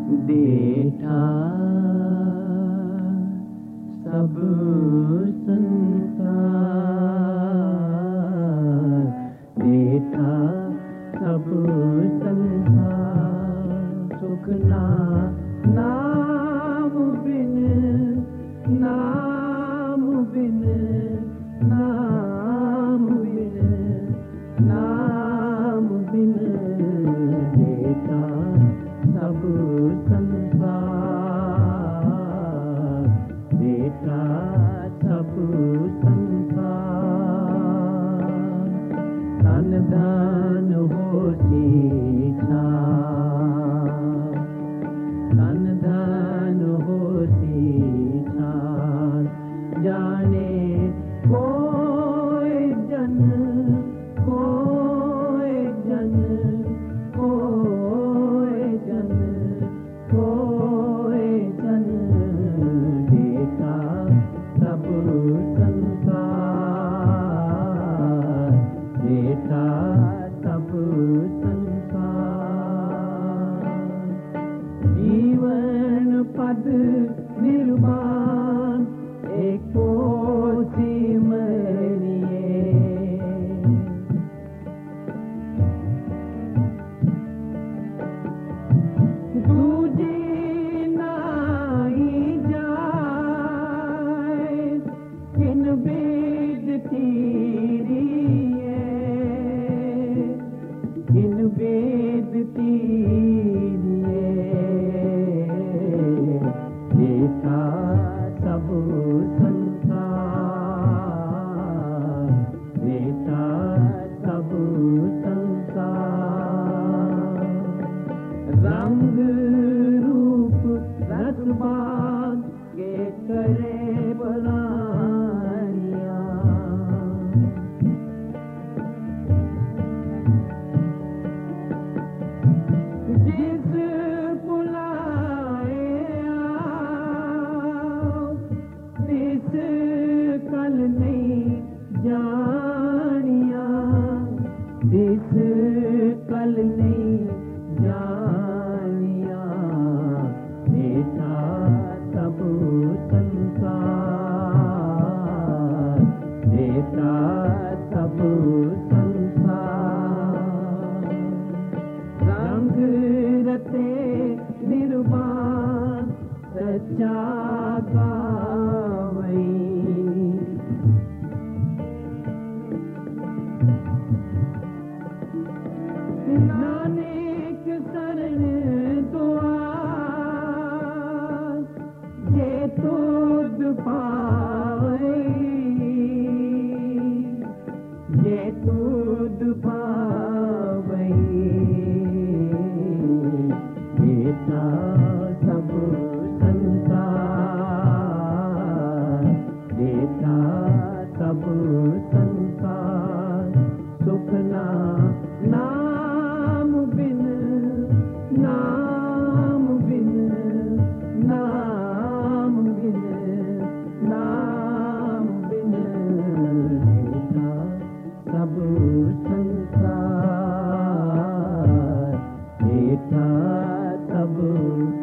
देठा सब संसार, देठा सब संसार। सुख नाम बिन, नाम बिन, नाम बिन, नाम बिन, देठा सब संसार, देठा सब संसार। धन धन होसी छान, धन धन होसी छान। जाने कोई जन, कोई जन, कोई जन, कोई जन, देठा सब संसार, देठा सब संसार। जीवन पद निर्वाण एको सिमरिए, दूजे नाई जाए इन वेद तीरिए, इन वेद तीरिए, देठा सब संसार, देठा सब संसार। रंग रूप रसबान के करे बनानिया, जिस बुलाए आओ, तिस कल नहीं जानिया, तिस कल नहीं जानिया, देठा सब संसार, देठा सब संसार। रंग रते निर्वाण सच्चा गावई, नानक शरण दुआर, जे तुद पावई, जे तुद पावई, देठा सब संसार, देठा सब संसार। सुख नाम बिन, नाम बिन, नाम बिन, नाम बिन, देठा सब संसार, देठा सब